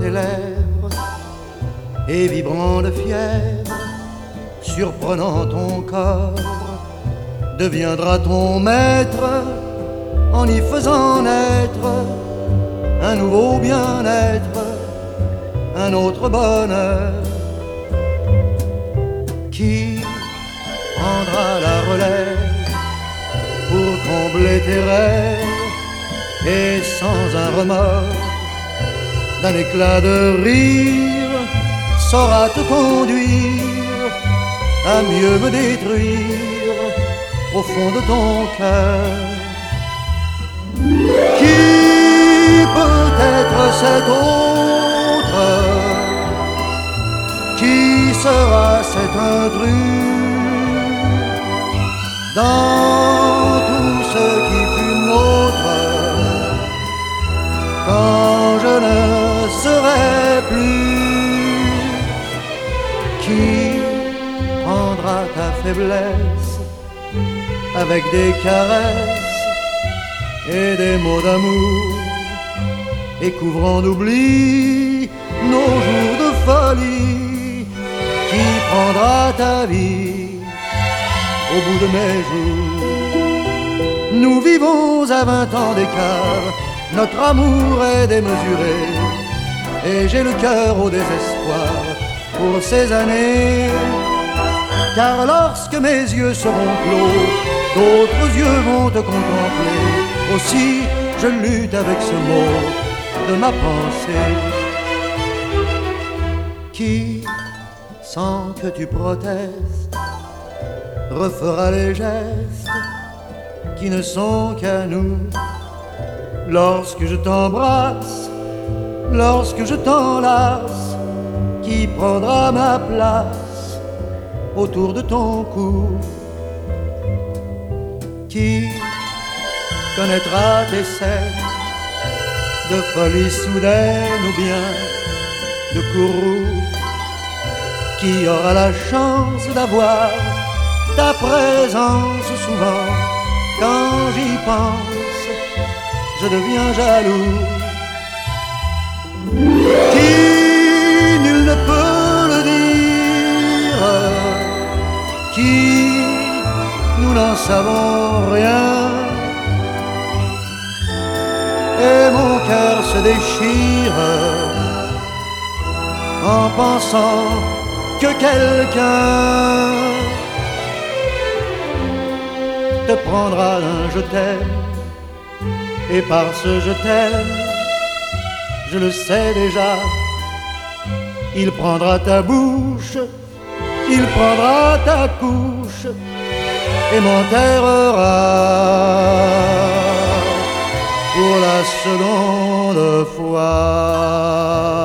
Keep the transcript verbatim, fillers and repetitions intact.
tes lèvres et vibrant de fièvre, surprenant ton corps, deviendra ton maître en y faisant naître un nouveau bien-être, un autre bonheur. Qui prendra la relève pour combler tes rêves et sans un remords, d'un éclat de rire, saura te conduire à mieux me détruire au fond de ton cœur. Qui peut être cet autre? Qui sera cet intrus dans tout ce qui fut nôtre quand je ne serai plus? Qui prendra ta faiblesse avec des caresses et des mots d'amour et couvrant d'oubli nos jours de folie? Qui prendra ta vie au bout de mes jours? Nous vivons à vingt ans d'écart, notre amour est démesuré, et j'ai le cœur au désespoir pour ces années. Car lorsque mes yeux seront clos, d'autres yeux vont te contempler. Aussi je lutte avec ce mot de ma pensée. Qui, sans que tu protestes, refera les gestes qui ne sont qu'à nous? Lorsque je t'embrasse, lorsque je t'enlace, qui prendra ma place autour de ton cou? Qui connaîtra tes scènes de folie soudaine ou bien de courroux? Qui aura la chance d'avoir ta présence souvent? Quand j'y pense, je deviens jaloux. Qui, nul ne peut le dire, qui, nous n'en savons rien, et mon cœur se déchire en pensant que quelqu'un te prendra un je t'aime, et par ce je t'aime, je le sais déjà, il prendra ta bouche, il prendra ta couche et m'enterrera pour la seconde fois.